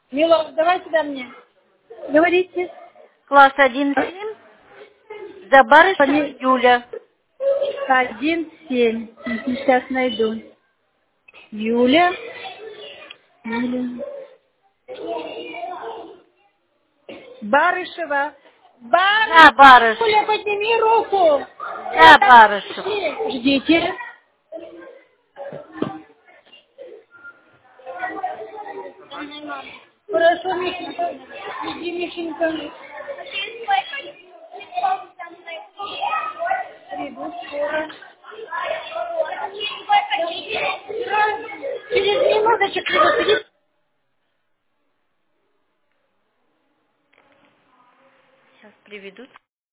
Милов, давай сюда мне. Говорите. Класс 1-7. Забарышева Фами- Юля. 1-7. Сейчас найду. Юля. Юля. Барышева. За Юля, Барышева. подними руку. За Барышева. Ждите. Хорошо, Мишенька. Иди, Мишенька. Приду скоро. Через минуточек приду. Сейчас приведут.